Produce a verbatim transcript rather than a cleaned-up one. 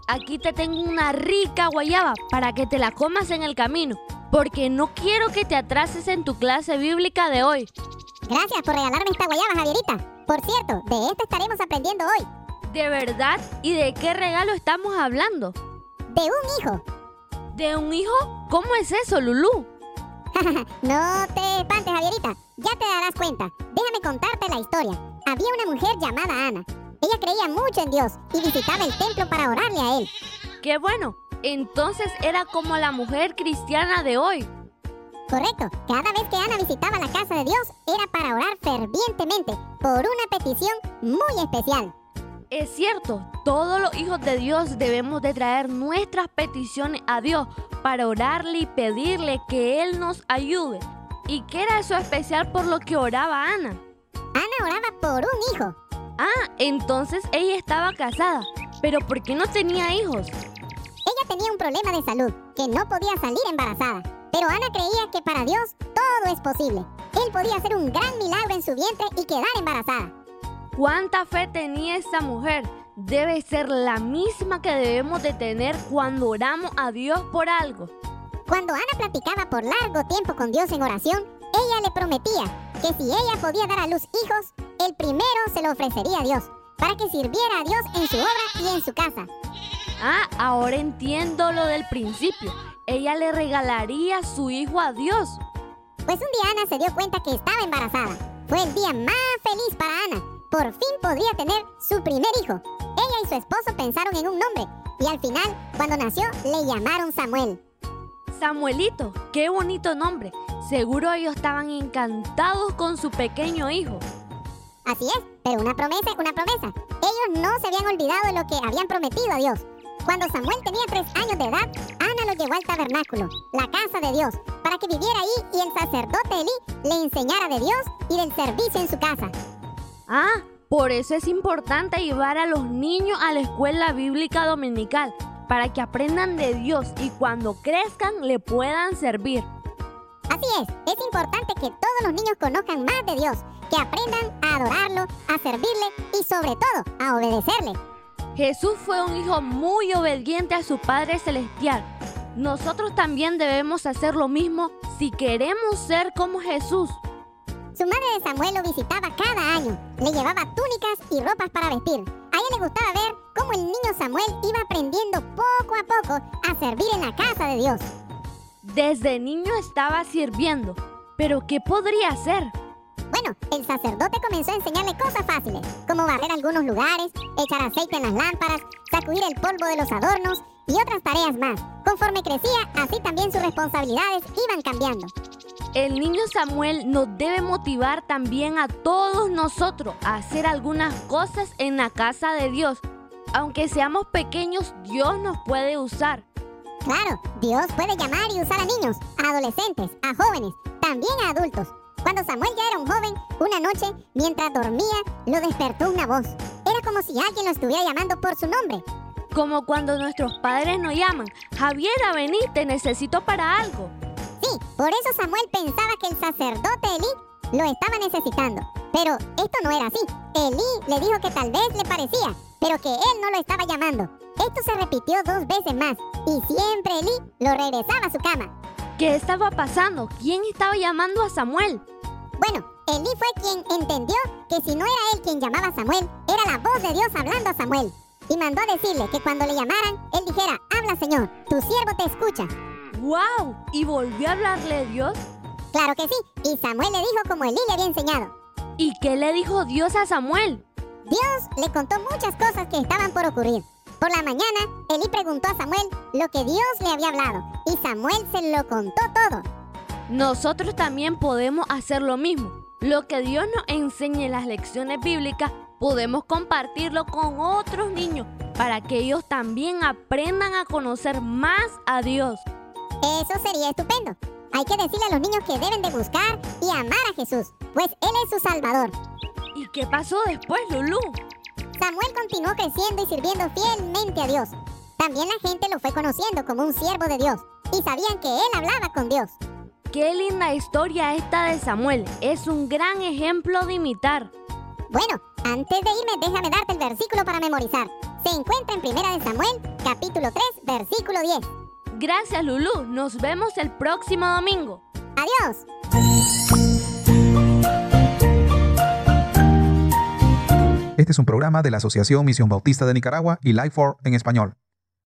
aquí te tengo una rica guayaba para que te la comas en el camino, porque no quiero que te atrases en tu clase bíblica de hoy. Gracias por regalarme esta guayaba, Javierita. Por cierto, de esto estaremos aprendiendo hoy. ¿De verdad? ¿Y de qué regalo estamos hablando? De un hijo. ¿De un hijo? ¿Cómo es eso, Lulú? No te espantes, Javierita. Ya te darás cuenta. Déjame contarte la historia. Había una mujer llamada Ana. Ella creía mucho en Dios y visitaba el templo para orarle a Él. ¡Qué bueno! Entonces era como la mujer cristiana de hoy. Correcto. Cada vez que Ana visitaba la casa de Dios era para orar fervientemente por una petición muy especial. Es cierto, todos los hijos de Dios debemos de traer nuestras peticiones a Dios para orarle y pedirle que Él nos ayude. ¿Y qué era eso especial por lo que oraba Ana? Ana oraba por un hijo. Ah, entonces ella estaba casada. ¿Pero por qué no tenía hijos? Ella tenía un problema de salud, que no podía salir embarazada. Pero Ana creía que para Dios todo es posible. Él podía hacer un gran milagro en su vientre y quedar embarazada. ¿Cuánta fe tenía esa mujer? Debe ser la misma que debemos de tener cuando oramos a Dios por algo. Cuando Ana platicaba por largo tiempo con Dios en oración, ella le prometía que si ella podía dar a luz hijos, el primero se lo ofrecería a Dios, para que sirviera a Dios en su obra y en su casa. Ah, ahora entiendo lo del principio. Ella le regalaría su hijo a Dios. Pues un día Ana se dio cuenta que estaba embarazada. Fue el día más feliz para Ana. Por fin podría tener su primer hijo. Ella y su esposo pensaron en un nombre y al final, cuando nació, le llamaron Samuel. Samuelito, qué bonito nombre. Seguro ellos estaban encantados con su pequeño hijo. Así es, pero una promesa es una promesa. Ellos no se habían olvidado de lo que habían prometido a Dios. Cuando Samuel tenía tres años de edad, Ana lo llevó al tabernáculo, la casa de Dios, para que viviera ahí y el sacerdote Elí le enseñara de Dios y del servicio en su casa. Ah, por eso es importante llevar a los niños a la escuela bíblica dominical, para que aprendan de Dios y cuando crezcan le puedan servir. Así es, es importante que todos los niños conozcan más de Dios, que aprendan a adorarlo, a servirle y sobre todo a obedecerle. Jesús fue un hijo muy obediente a su Padre Celestial. Nosotros también debemos hacer lo mismo si queremos ser como Jesús. Su madre de Samuel lo visitaba cada año. Le llevaba túnicas y ropas para vestir. A ella le gustaba ver cómo el niño Samuel iba aprendiendo poco a poco a servir en la casa de Dios. Desde niño estaba sirviendo. ¿Pero qué podría hacer? Bueno, el sacerdote comenzó a enseñarle cosas fáciles, como barrer algunos lugares, echar aceite en las lámparas, sacudir el polvo de los adornos y otras tareas más. Conforme crecía, así también sus responsabilidades iban cambiando. El niño Samuel nos debe motivar también a todos nosotros a hacer algunas cosas en la casa de Dios. Aunque seamos pequeños, Dios nos puede usar. Claro, Dios puede llamar y usar a niños, a adolescentes, a jóvenes, también a adultos. Cuando Samuel ya era un joven, una noche, mientras dormía, lo despertó una voz. Era como si alguien lo estuviera llamando por su nombre. Como cuando nuestros padres nos llaman: Javiera, vení, te necesito para algo. Sí, por eso Samuel pensaba que el sacerdote Elí lo estaba necesitando. Pero esto no era así. Elí le dijo que tal vez le parecía, pero que él no lo estaba llamando. Esto se repitió dos veces más y siempre Elí lo regresaba a su cama. ¿Qué estaba pasando? ¿Quién estaba llamando a Samuel? Bueno, Elí fue quien entendió que si no era él quien llamaba a Samuel, era la voz de Dios hablando a Samuel. Y mandó a decirle que cuando le llamaran, él dijera: habla, Señor, tu siervo te escucha. ¡Wow! ¿Y volvió a hablarle Dios? Claro que sí, y Samuel le dijo como Elí le había enseñado. ¿Y qué le dijo Dios a Samuel? Dios le contó muchas cosas que estaban por ocurrir. Por la mañana, Elí preguntó a Samuel lo que Dios le había hablado, y Samuel se lo contó todo. Nosotros también podemos hacer lo mismo. Lo que Dios nos enseña en las lecciones bíblicas, podemos compartirlo con otros niños para que ellos también aprendan a conocer más a Dios. Eso sería estupendo. Hay que decirle a los niños que deben de buscar y amar a Jesús, pues Él es su Salvador. ¿Y qué pasó después, Lulú? Samuel continuó creciendo y sirviendo fielmente a Dios. También la gente lo fue conociendo como un siervo de Dios y sabían que él hablaba con Dios. Qué linda historia esta de Samuel. Es un gran ejemplo de imitar. Bueno, antes de irme, déjame darte el versículo para memorizar. se encuentra en Primera de Samuel, capítulo tres, versículo diez. Gracias, Lulú. Nos vemos el próximo domingo. ¡Adiós! Este es un programa de la Asociación Misión Bautista de Nicaragua y Life for en español.